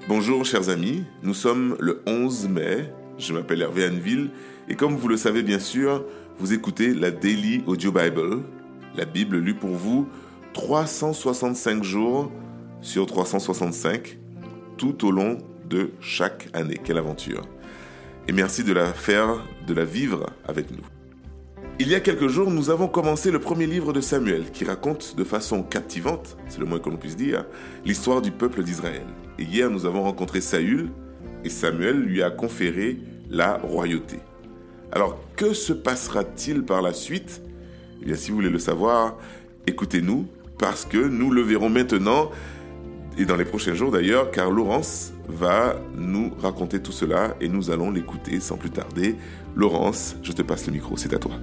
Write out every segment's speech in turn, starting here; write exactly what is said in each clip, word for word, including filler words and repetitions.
Bonjour chers amis, nous sommes le onze mai, je m'appelle Hervé Anneville et comme vous le savez bien sûr, vous écoutez la Daily Audio Bible, la Bible lue pour vous trois cent soixante-cinq jours sur trois cent soixante-cinq, tout au long de chaque année. Quelle aventure! Et merci de la faire, de la vivre avec nous. Il y a quelques jours, nous avons commencé le premier livre de Samuel qui raconte de façon captivante, c'est le moins que l'on puisse dire, l'histoire du peuple d'Israël. Et hier, nous avons rencontré Saül et Samuel lui a conféré la royauté. Alors, que se passera-t-il par la suite ? Eh bien, si vous voulez le savoir, écoutez-nous parce que nous le verrons maintenant et dans les prochains jours d'ailleurs, car Laurence va nous raconter tout cela et nous allons l'écouter sans plus tarder. Laurence, je te passe le micro, c'est à toi.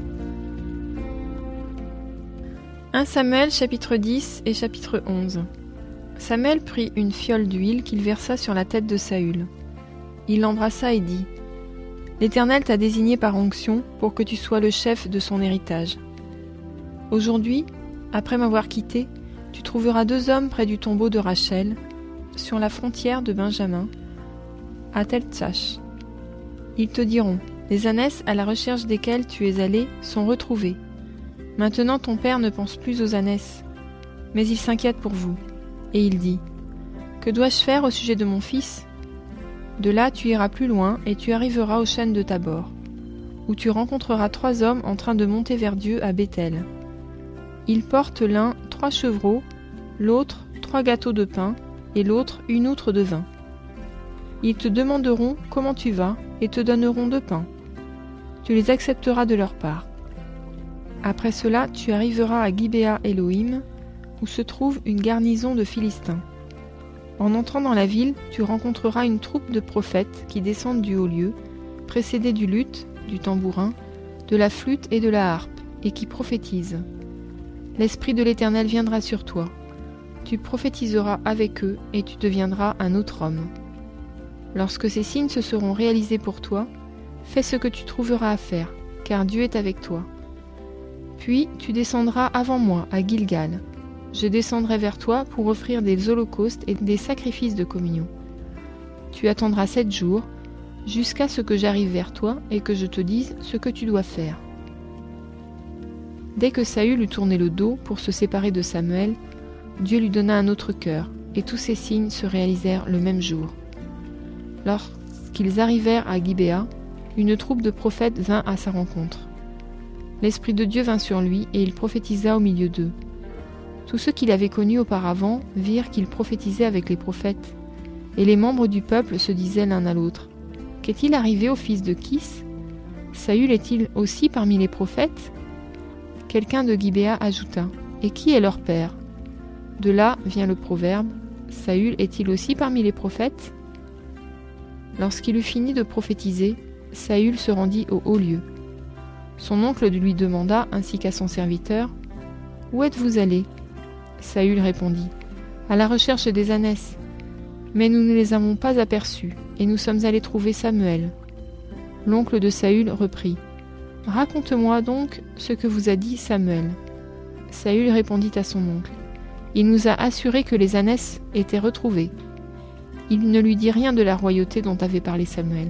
premier Samuel chapitre dix et chapitre onze. Samuel prit une fiole d'huile qu'il versa sur la tête de Saül. Il l'embrassa et dit : « L'Éternel t'a désigné par onction pour que tu sois le chef de son héritage. Aujourd'hui, après m'avoir quitté, tu trouveras deux hommes près du tombeau de Rachel, sur la frontière de Benjamin, à Tel-Tsash. Ils te diront : les ânesses à la recherche desquelles tu es allé sont retrouvées. Maintenant ton père ne pense plus aux ânesses, mais il s'inquiète pour vous. Et il dit : que dois-je faire au sujet de mon fils ? De là tu iras plus loin et tu arriveras aux chênes de Tabor, où tu rencontreras trois hommes en train de monter vers Dieu à Béthel. Ils portent l'un trois chevreaux, l'autre trois gâteaux de pain et l'autre une outre de vin. Ils te demanderont comment tu vas et te donneront de pain. Tu les accepteras de leur part. Après cela, tu arriveras à Gibéa Elohim, où se trouve une garnison de Philistins. En entrant dans la ville, tu rencontreras une troupe de prophètes qui descendent du haut lieu, précédés du luth, du tambourin, de la flûte et de la harpe, et qui prophétisent. L'Esprit de l'Éternel viendra sur toi. Tu prophétiseras avec eux, et tu deviendras un autre homme. Lorsque ces signes se seront réalisés pour toi, fais ce que tu trouveras à faire, car Dieu est avec toi. Puis tu descendras avant moi à Gilgal. Je descendrai vers toi pour offrir des holocaustes et des sacrifices de communion. Tu attendras sept jours, jusqu'à ce que j'arrive vers toi et que je te dise ce que tu dois faire. » Dès que Saül eut tourné le dos pour se séparer de Samuel, Dieu lui donna un autre cœur, et tous ces signes se réalisèrent le même jour. Lorsqu'ils arrivèrent à Gibéa, une troupe de prophètes vint à sa rencontre. L'Esprit de Dieu vint sur lui, et il prophétisa au milieu d'eux. Tous ceux qui l'avaient connu auparavant virent qu'il prophétisait avec les prophètes, et les membres du peuple se disaient l'un à l'autre : « Qu'est-il arrivé au fils de Kis ? Saül est-il aussi parmi les prophètes ?» Quelqu'un de Gibéa ajouta : « Et qui est leur père ?» De là vient le proverbe : « Saül est-il aussi parmi les prophètes ?» Lorsqu'il eut fini de prophétiser, Saül se rendit au haut lieu. Son oncle lui demanda, ainsi qu'à son serviteur : « Où êtes-vous allés ?» Saül répondit : « À la recherche des ânesses. Mais nous ne les avons pas aperçus, et nous sommes allés trouver Samuel. » L'oncle de Saül reprit : « Raconte-moi donc ce que vous a dit Samuel. » Saül répondit à son oncle : « Il nous a assuré que les ânesses étaient retrouvées. » Il ne lui dit rien de la royauté dont avait parlé Samuel.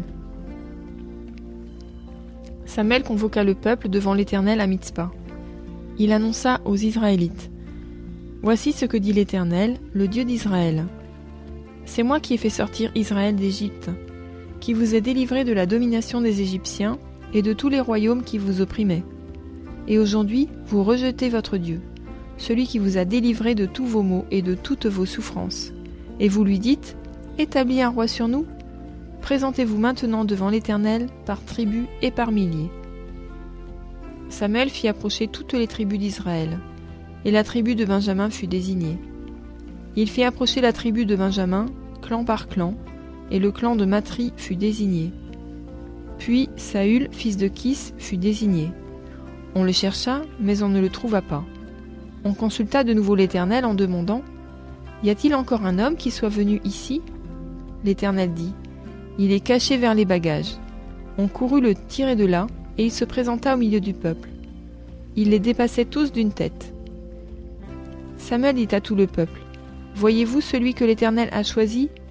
Samuel convoqua le peuple devant l'Éternel à Mitzpa. Il annonça aux Israélites : « Voici ce que dit l'Éternel, le Dieu d'Israël. C'est moi qui ai fait sortir Israël d'Égypte, qui vous ai délivré de la domination des Égyptiens et de tous les royaumes qui vous opprimaient. Et aujourd'hui, vous rejetez votre Dieu, celui qui vous a délivré de tous vos maux et de toutes vos souffrances. Et vous lui dites : établis un roi sur nous. Présentez-vous maintenant devant l'Éternel par tribus et par milliers. » Samuel fit approcher toutes les tribus d'Israël, et la tribu de Benjamin fut désignée. Il fit approcher la tribu de Benjamin, clan par clan, et le clan de Matri fut désigné. Puis Saül, fils de Kis, fut désigné. On le chercha, mais on ne le trouva pas. On consulta de nouveau l'Éternel en demandant : « Y a-t-il encore un homme qui soit venu ici ?» L'Éternel dit : « Il est caché vers les bagages. » On courut le tirer de là, et il se présenta au milieu du peuple. Il les dépassait tous d'une tête. Samuel dit à tout le peuple : « Voyez-vous celui que l'Éternel a choisi ?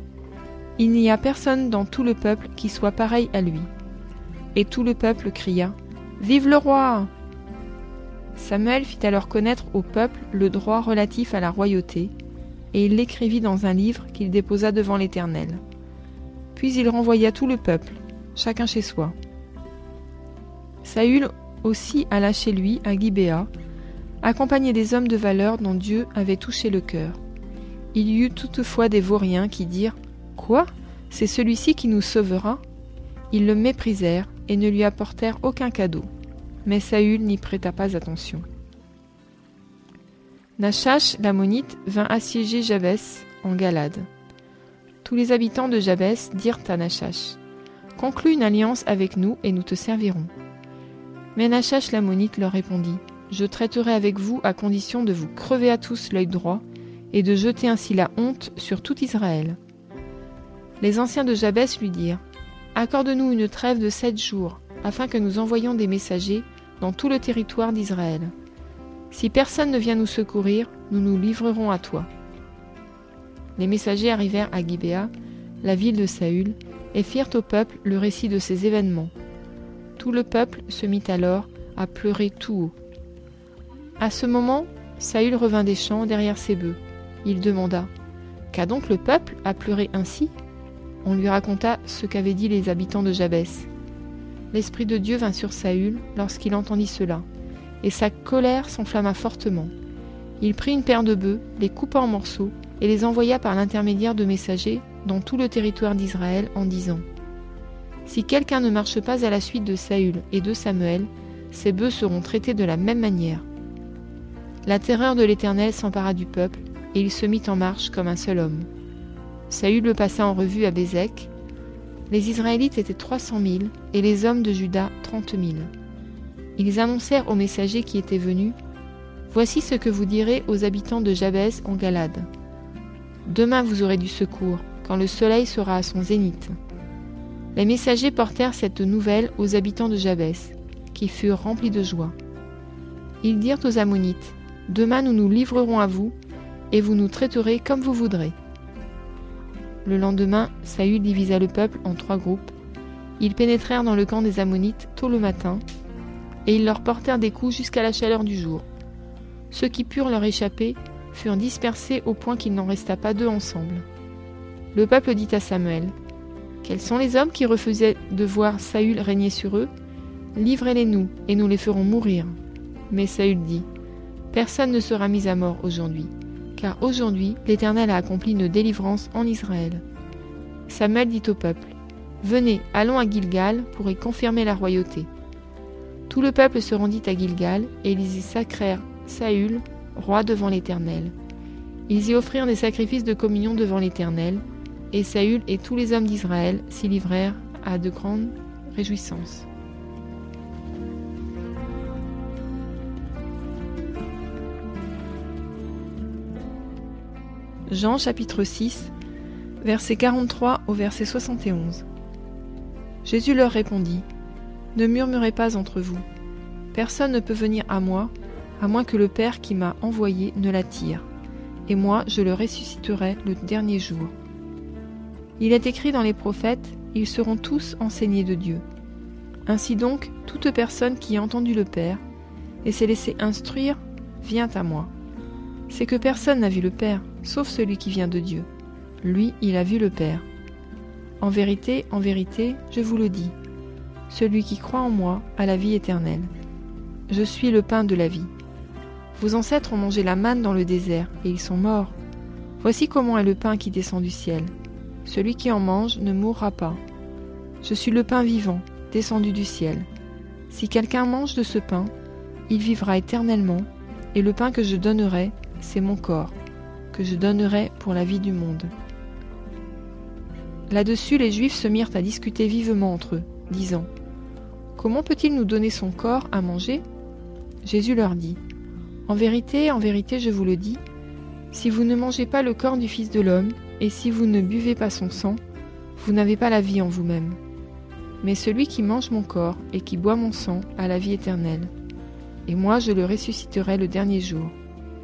Il n'y a personne dans tout le peuple qui soit pareil à lui. Et tout le peuple cria « Vive le roi !» Samuel fit alors connaître au peuple le droit relatif à la royauté, et il l'écrivit dans un livre qu'il déposa devant l'Éternel. Puis il renvoya tout le peuple, chacun chez soi. Saül aussi alla chez lui à Gibéa, accompagné des hommes de valeur dont Dieu avait touché le cœur. Il y eut toutefois des vauriens qui dirent « Quoi ? C'est celui-ci qui nous sauvera ?» Ils le méprisèrent et ne lui apportèrent aucun cadeau. Mais Saül n'y prêta pas attention. Nachash, l'ammonite, vint assiéger Jabès en Galade. Tous les habitants de Jabès dirent à Nachash « Conclus une alliance avec nous et nous te servirons. » Mais Nachash l'ammonite leur répondit « Je traiterai avec vous à condition de vous crever à tous l'œil droit et de jeter ainsi la honte sur tout Israël. » Les anciens de Jabès lui dirent « Accorde-nous une trêve de sept jours, afin que nous envoyions des messagers dans tout le territoire d'Israël. Si personne ne vient nous secourir, nous nous livrerons à toi. » Les messagers arrivèrent à Gibéa, la ville de Saül, et firent au peuple le récit de ces événements. Tout le peuple se mit alors à pleurer tout haut. À ce moment, Saül revint des champs derrière ses bœufs. Il demanda « Qu'a donc le peuple à pleurer ainsi ?» On lui raconta ce qu'avaient dit les habitants de Jabès. L'Esprit de Dieu vint sur Saül lorsqu'il entendit cela, et sa colère s'enflamma fortement. Il prit une paire de bœufs, les coupa en morceaux, et les envoya par l'intermédiaire de messagers dans tout le territoire d'Israël en disant « Si quelqu'un ne marche pas à la suite de Saül et de Samuel, ces bœufs seront traités de la même manière. » La terreur de l'Éternel s'empara du peuple, et il se mit en marche comme un seul homme. Saül le passa en revue à Bézek. Les Israélites étaient trois cent mille, et les hommes de Juda trente mille. Ils annoncèrent aux messagers qui étaient venus « Voici ce que vous direz aux habitants de Jabès en Galade. Demain vous aurez du secours, quand le soleil sera à son zénith. » Les messagers portèrent cette nouvelle aux habitants de Jabès, qui furent remplis de joie. Ils dirent aux Ammonites « Demain nous nous livrerons à vous, et vous nous traiterez comme vous voudrez. » Le lendemain, Saül divisa le peuple en trois groupes. Ils pénétrèrent dans le camp des Ammonites tôt le matin, et ils leur portèrent des coups jusqu'à la chaleur du jour. Ceux qui purent leur échapper furent dispersés au point qu'il n'en resta pas deux ensemble. Le peuple dit à Samuel « Quels sont les hommes qui refusaient de voir Saül régner sur eux ? Livrez-les-nous, et nous les ferons mourir. » Mais Saül dit « Personne ne sera mis à mort aujourd'hui, car aujourd'hui l'Éternel a accompli une délivrance en Israël. » Samuel dit au peuple « Venez, allons à Gilgal pour y confirmer la royauté. » Tout le peuple se rendit à Gilgal, et ils y sacrèrent Saül, roi devant l'Éternel. Ils y offrirent des sacrifices de communion devant l'Éternel, et Saül et tous les hommes d'Israël s'y livrèrent à de grandes réjouissances. Jean chapitre six, versets quarante-trois au verset soixante et onze. Jésus leur répondit : Ne murmurez pas entre vous. Personne ne peut venir à moi, à moins que le Père qui m'a envoyé ne l'attire, et moi je le ressusciterai le dernier jour. Il est écrit dans les prophètes, ils seront tous enseignés de Dieu. Ainsi donc, toute personne qui a entendu le Père et s'est laissé instruire, vient à moi. C'est que personne n'a vu le Père, sauf celui qui vient de Dieu. Lui, il a vu le Père. En vérité, en vérité, je vous le dis, celui qui croit en moi a la vie éternelle. Je suis le pain de la vie. Vos ancêtres ont mangé la manne dans le désert, et ils sont morts. Voici comment est le pain qui descend du ciel. Celui qui en mange ne mourra pas. Je suis le pain vivant, descendu du ciel. Si quelqu'un mange de ce pain, il vivra éternellement, et le pain que je donnerai, c'est mon corps, que je donnerai pour la vie du monde. Là-dessus, les Juifs se mirent à discuter vivement entre eux, disant : Comment peut-il nous donner son corps à manger ? Jésus leur dit : En vérité, en vérité, je vous le dis, si vous ne mangez pas le corps du Fils de l'homme, et si vous ne buvez pas son sang, vous n'avez pas la vie en vous-même. Mais celui qui mange mon corps et qui boit mon sang a la vie éternelle, et moi je le ressusciterai le dernier jour.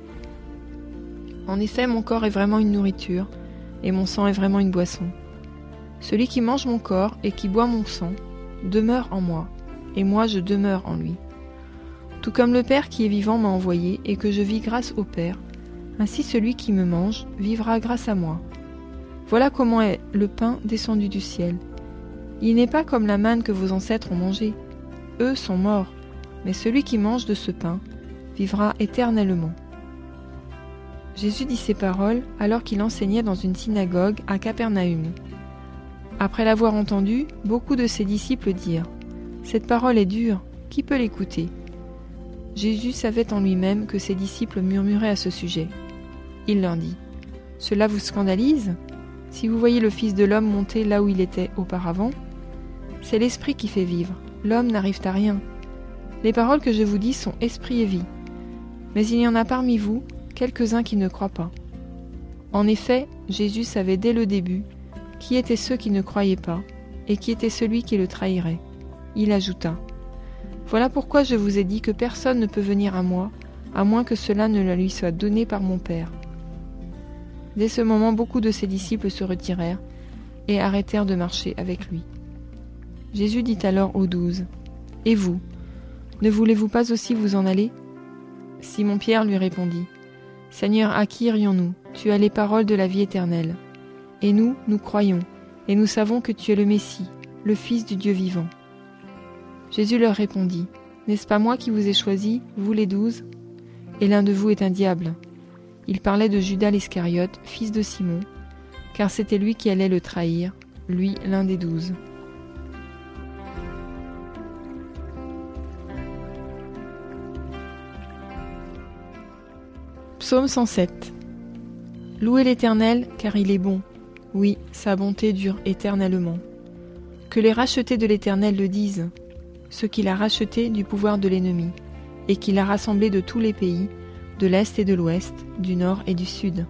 En effet, mon corps est vraiment une nourriture, et mon sang est vraiment une boisson. Celui qui mange mon corps et qui boit mon sang demeure en moi, et moi je demeure en lui. Tout comme le Père qui est vivant m'a envoyé et que je vis grâce au Père, ainsi celui qui me mange vivra grâce à moi. Voilà comment est le pain descendu du ciel. Il n'est pas comme la manne que vos ancêtres ont mangée. Eux sont morts, mais celui qui mange de ce pain vivra éternellement. Jésus dit ces paroles alors qu'il enseignait dans une synagogue à Capernaüm. Après l'avoir entendu, beaucoup de ses disciples dirent « Cette parole est dure, qui peut l'écouter ?» Jésus savait en lui-même que ses disciples murmuraient à ce sujet. Il leur dit « Cela vous scandalise ? Si vous voyez le Fils de l'homme monter là où il était auparavant, c'est l'Esprit qui fait vivre, l'homme n'arrive à rien. Les paroles que je vous dis sont esprit et vie. Mais il y en a parmi vous quelques-uns qui ne croient pas. » En effet, Jésus savait dès le début qui étaient ceux qui ne croyaient pas et qui était celui qui le trahirait. Il ajouta « Voilà pourquoi je vous ai dit que personne ne peut venir à moi, à moins que cela ne lui soit donné par mon Père. » Dès ce moment, beaucoup de ses disciples se retirèrent et arrêtèrent de marcher avec lui. Jésus dit alors aux douze « Et vous, ne voulez-vous pas aussi vous en aller ?» Simon-Pierre lui répondit « Seigneur, à qui irions-nous ? Tu as les paroles de la vie éternelle. Et nous, nous croyons, et nous savons que tu es le Messie, le Fils du Dieu vivant. » Jésus leur répondit « N'est-ce pas moi qui vous ai choisis, vous les douze ? Et l'un de vous est un diable. » Il parlait de Judas l'Iscariote, fils de Simon, car c'était lui qui allait le trahir, lui l'un des douze. Psaume cent sept. Louez l'Éternel, car il est bon. Oui, sa bonté dure éternellement. Que les rachetés de l'Éternel le disent, ceux qu'il a rachetés du pouvoir de l'ennemi, et qu'il a rassemblés de tous les pays, de l'Est et de l'Ouest, du Nord et du Sud.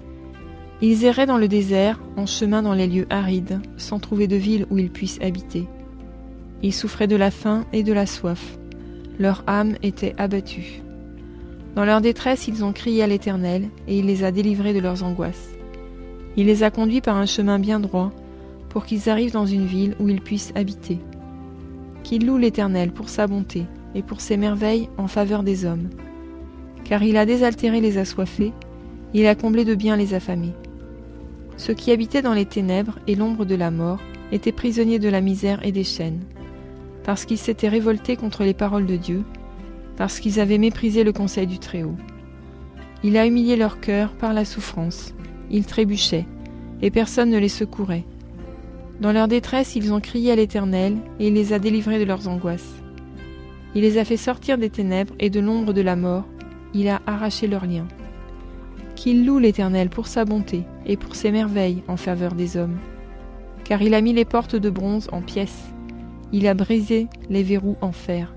Ils erraient dans le désert, en chemin dans les lieux arides, sans trouver de ville où ils puissent habiter. Ils souffraient de la faim et de la soif. Leur âme était abattue. Dans leur détresse, ils ont crié à l'Éternel, et il les a délivrés de leurs angoisses. Il les a conduits par un chemin bien droit, pour qu'ils arrivent dans une ville où ils puissent habiter. Qu'ils louent l'Éternel pour sa bonté, et pour ses merveilles en faveur des hommes. Car il a désaltéré les assoiffés, il a comblé de bien les affamés. Ceux qui habitaient dans les ténèbres et l'ombre de la mort étaient prisonniers de la misère et des chaînes, parce qu'ils s'étaient révoltés contre les paroles de Dieu, parce qu'ils avaient méprisé le conseil du Très-Haut. Il a humilié leur cœur par la souffrance, ils trébuchaient, et personne ne les secourait. Dans leur détresse, ils ont crié à l'Éternel, et il les a délivrés de leurs angoisses. Il les a fait sortir des ténèbres et de l'ombre de la mort, il a arraché leurs liens. Qu'il loue l'Éternel pour sa bonté et pour ses merveilles en faveur des hommes. Car il a mis les portes de bronze en pièces, il a brisé les verrous en fer.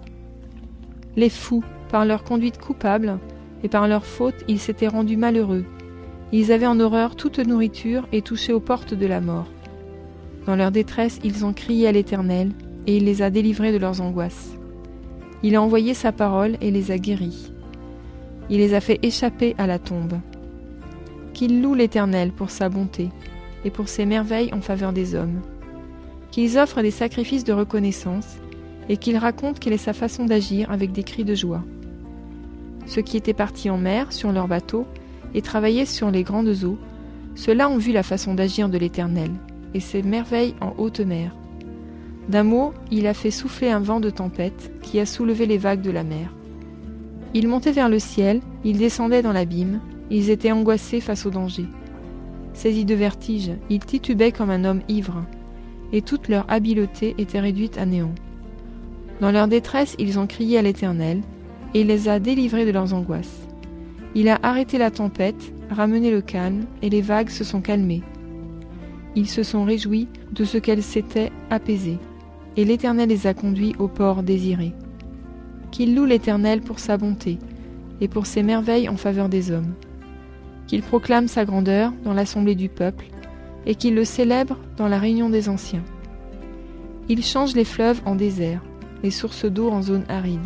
Les fous, par leur conduite coupable et par leur faute, ils s'étaient rendus malheureux. Ils avaient en horreur toute nourriture et touchaient aux portes de la mort. Dans leur détresse, ils ont crié à l'Éternel, et il les a délivrés de leurs angoisses. Il a envoyé sa parole et les a guéris. Il les a fait échapper à la tombe. Qu'ils louent l'Éternel pour sa bonté et pour ses merveilles en faveur des hommes. Qu'ils offrent des sacrifices de reconnaissance et qu'ils racontent quelle est sa façon d'agir avec des cris de joie. Ceux qui étaient partis en mer sur leurs bateaux et travaillaient sur les grandes eaux, ceux-là ont vu la façon d'agir de l'Éternel et ses merveilles en haute mer. D'un mot, il a fait souffler un vent de tempête qui a soulevé les vagues de la mer. Ils montaient vers le ciel, ils descendaient dans l'abîme, ils étaient angoissés face au danger. Saisis de vertige, ils titubaient comme un homme ivre, et toute leur habileté était réduite à néant. Dans leur détresse, ils ont crié à l'Éternel, et il les a délivrés de leurs angoisses. Il a arrêté la tempête, ramené le calme, et les vagues se sont calmées. Ils se sont réjouis de ce qu'elles s'étaient apaisées, et l'Éternel les a conduits au port désiré. Qu'ils louent l'Éternel pour sa bonté, et pour ses merveilles en faveur des hommes. Qu'ils proclament sa grandeur dans l'assemblée du peuple, et qu'ils le célèbrent dans la réunion des anciens. Il change les fleuves en désert, les sources d'eau en zone aride,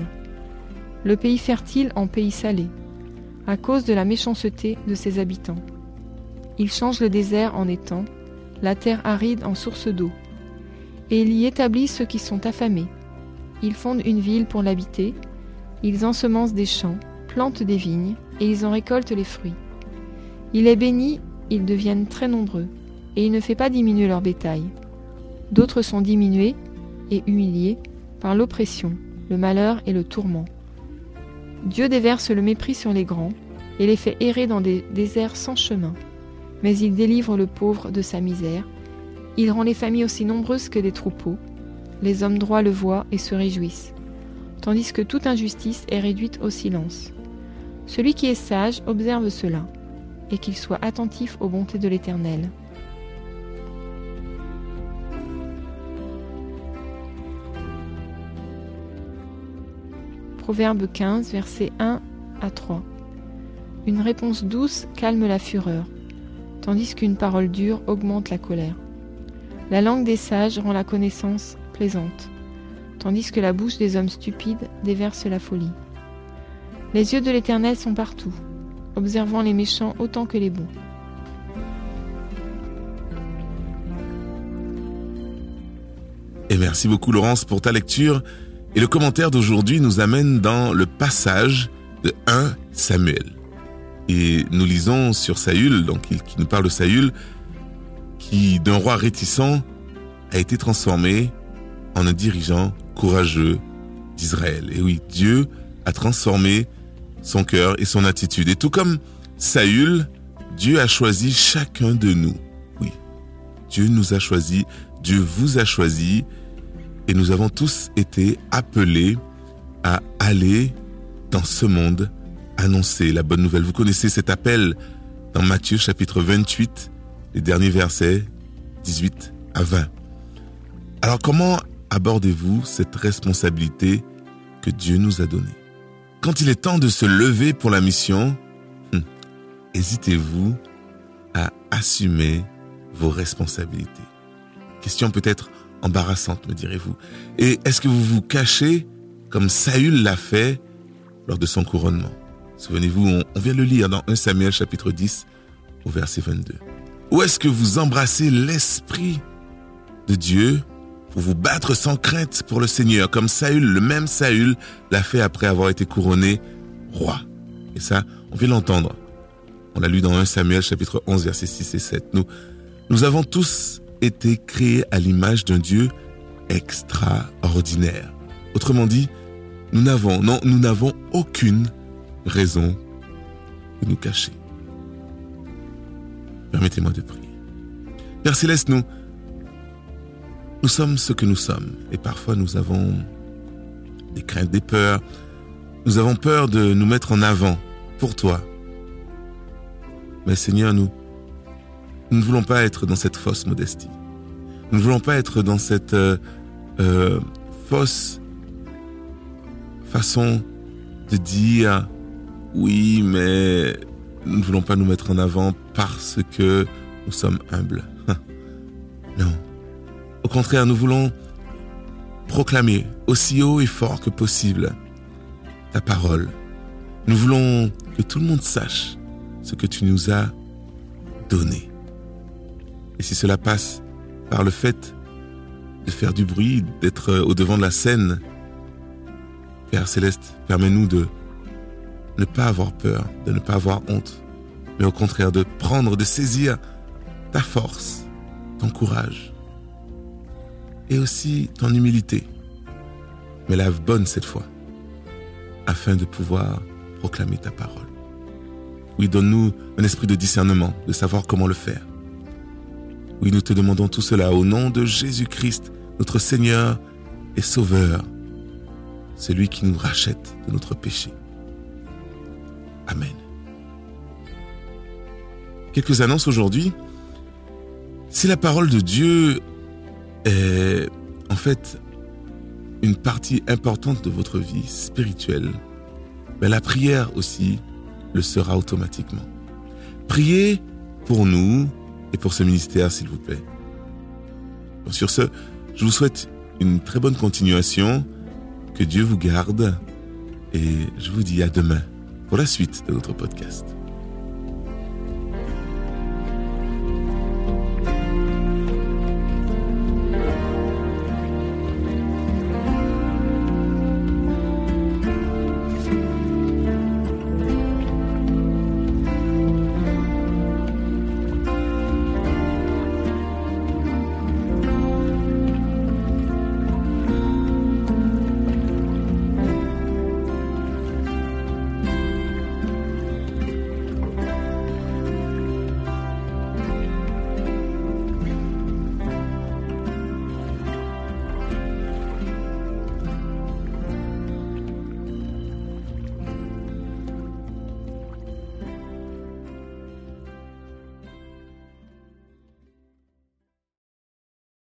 le pays fertile en pays salé, à cause de la méchanceté de ses habitants. Il change le désert en étang, la terre aride en source d'eau. Et il y établit ceux qui sont affamés. Ils fondent une ville pour l'habiter, ils ensemencent des champs, plantent des vignes, et ils en récoltent les fruits. Il les bénit, ils deviennent très nombreux, et il ne fait pas diminuer leur bétail. D'autres sont diminués et humiliés par l'oppression, le malheur et le tourment. Dieu déverse le mépris sur les grands, et les fait errer dans des déserts sans chemin. Mais il délivre le pauvre de sa misère. Il rend les familles aussi nombreuses que des troupeaux. Les hommes droits le voient et se réjouissent, tandis que toute injustice est réduite au silence. Celui qui est sage observe cela, et qu'il soit attentif aux bontés de l'Éternel. Proverbe quinze, versets un à trois. Une réponse douce calme la fureur, tandis qu'une parole dure augmente la colère. La langue des sages rend la connaissance plaisante, tandis que la bouche des hommes stupides déverse la folie. Les yeux de l'Éternel sont partout, observant les méchants autant que les bons. Et merci beaucoup Laurence pour ta lecture. Et le commentaire d'aujourd'hui nous amène dans le passage de premier Samuel. Et nous lisons sur Saül, donc qui nous parle de Saül, qui d'un roi réticent a été transformé en un dirigeant courageux d'Israël. Et oui, Dieu a transformé son cœur et son attitude. Et tout comme Saül, Dieu a choisi chacun de nous. Oui, Dieu nous a choisis, Dieu vous a choisis, et nous avons tous été appelés à aller dans ce monde, annoncer la bonne nouvelle. Vous connaissez cet appel dans Matthieu chapitre vingt-huit, les derniers versets dix-huit à vingt. Alors comment abordez-vous cette responsabilité que Dieu nous a donnée? Quand il est temps de se lever pour la mission, hum, hésitez-vous à assumer vos responsabilités? Question peut-être embarrassante, me direz-vous. Et est-ce que vous vous cachez comme Saül l'a fait lors de son couronnement? Souvenez-vous, on, on vient le lire dans premier Samuel chapitre dix au verset vingt-deux. Ou est-ce que vous embrassez l'Esprit de Dieu pour vous battre sans crainte pour le Seigneur, comme Saül, le même Saül, l'a fait après avoir été couronné roi? Et ça, on vient l'entendre. On l'a lu dans premier Samuel chapitre onze, versets six et sept. Nous, nous avons tous été créés à l'image d'un Dieu extraordinaire. Autrement dit, nous n'avons, non, nous n'avons aucune raison de nous cacher. Permettez-moi de prier. Père Céleste, nous, nous sommes ce que nous sommes. Et parfois, nous avons des craintes, des peurs. Nous avons peur de nous mettre en avant pour toi. Mais Seigneur, nous, nous ne voulons pas être dans cette fausse modestie. Nous ne voulons pas être dans cette euh, euh, fausse façon de dire « Oui, mais nous ne voulons pas nous mettre en avant parce que nous sommes humbles. » Non. Au contraire, nous voulons proclamer aussi haut et fort que possible ta parole. Nous voulons que tout le monde sache ce que tu nous as donné. Et si cela passe par le fait de faire du bruit, d'être au devant de la scène, Père Céleste, permets-nous de ne pas avoir peur, de ne pas avoir honte, mais au contraire de prendre, de saisir ta force, ton courage et aussi ton humilité, mais la bonne cette fois, afin de pouvoir proclamer ta parole. Oui, donne-nous un esprit de discernement, de savoir comment le faire. Oui, nous te demandons tout cela au nom de Jésus-Christ, notre Seigneur et Sauveur, celui qui nous rachète de notre péché. Amen. Quelques annonces aujourd'hui. Si la parole de Dieu est en fait une partie importante de votre vie spirituelle, mais la prière aussi le sera automatiquement. Priez pour nous et pour ce ministère, s'il vous plaît. Sur ce, je vous souhaite une très bonne continuation, que Dieu vous garde et je vous dis à demain pour la suite de notre podcast.